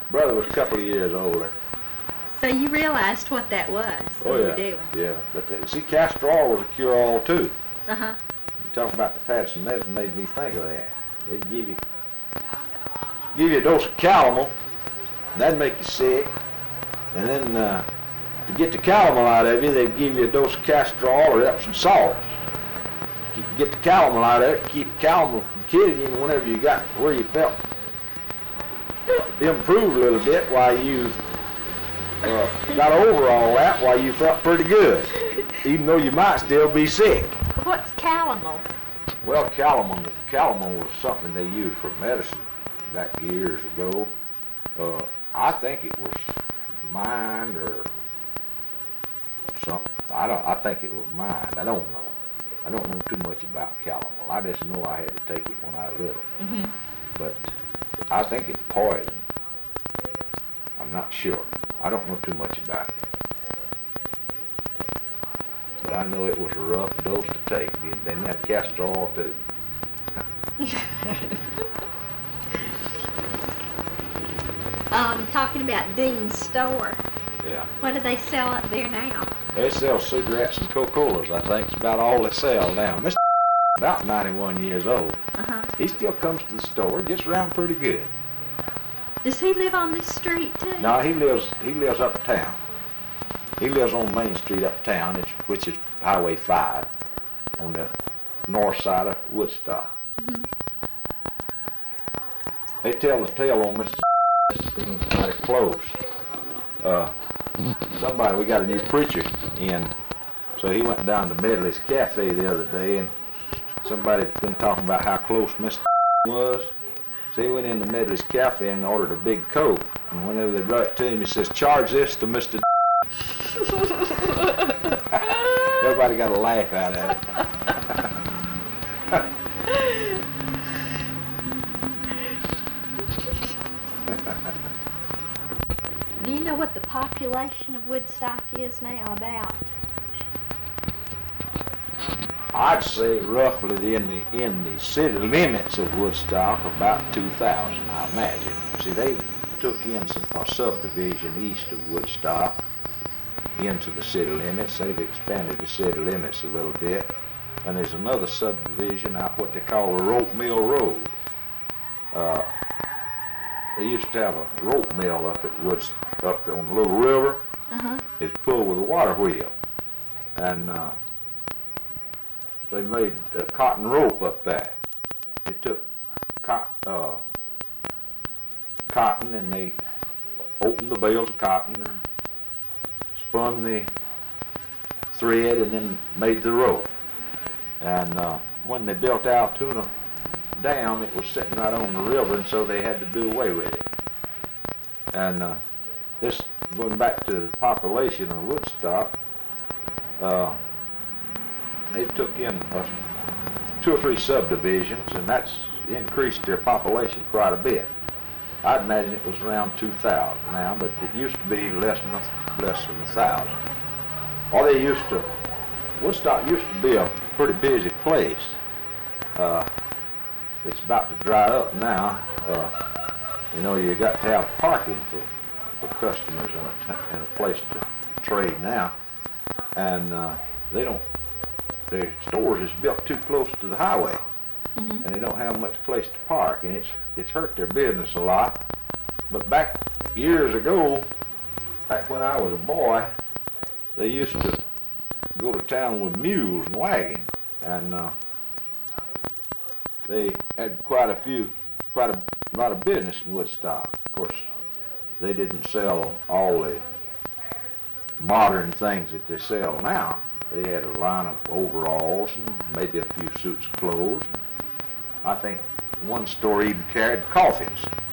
Brother was a couple of years older. So you realized what that was? Oh you yeah, were doing. yeah. But see, castor oil was a cure-all too. Uh-huh. You talk about the Patterson medicine made me think of that. They give you a dose of calomel, and that'd make you sick. And then to get the calomel out of you, they'd give you a dose of castor oil or Epsom salt. Get the calomel out of it, keep the calomel from killing you, and whenever you got where you felt improved a little bit, while you got over all that, while you felt pretty good, even though you might still be sick. What's calomel? Well, calomel was something they used for medicine back years ago. I think it was mined or something. I think it was mined. I don't know. I don't know too much about calomel. I just know I had to take it when I was little. Mm-hmm. But I think it's poison. I'm not sure. I don't know too much about it. But I know it was a rough dose to take. They had castor oil too. Talking about Dean's store. Yeah. What do they sell up there now? They sell cigarettes and Coca-Colas. I think it's about all they sell now. Mr. about 91 years old. Uh-huh. He still comes to the store, gets around pretty good. Does he live on this street too? No, he lives uptown. He lives on Main Street uptown, which is Highway 5, on the north side of Woodstock. Mm-hmm. They tell the tale on Mr. being mighty close. We got a new preacher in, so he went down to Medley's Cafe the other day, and somebody's been talking about how close Mr. was. So he went into Medley's Cafe and ordered a big Coke, and whenever they brought it to him, he says, "Charge this to Mr. Everybody got a laugh out of it. Do you know what the population of Woodstock is now about? I'd say roughly in the city limits of Woodstock, about 2,000, I imagine. See, they took in a subdivision east of Woodstock into the city limits. They've expanded the city limits a little bit. And there's another subdivision out what they call the Rope Mill Road. They used to have a rope mill up on the little river. Uh-huh. It's pulled with a water wheel. And they made a cotton rope up there. They took cotton and they opened the bales of cotton and spun the thread and then made the rope. And when they built Altoona Dam, it was sitting right on the river, and so they had to do away with it. And this, going back to the population of Woodstock, they took in 2 or 3 subdivisions, and that's increased their population quite a bit. I'd imagine it was around 2,000 now, but it used to be less than 1,000. Woodstock used to be a pretty busy place. It's about to dry up now. You got to have parking for customers and a place to trade now, and their stores is built too close to the highway, Mm-hmm. and they don't have much place to park, and it's hurt their business a lot. But back years ago, back when I was a boy, they used to go to town with mules and wagons, and they had quite a lot of business in Woodstock. Of course, they didn't sell all the modern things that they sell now. They had a line of overalls and maybe a few suits of clothes. I think one store even carried coffins.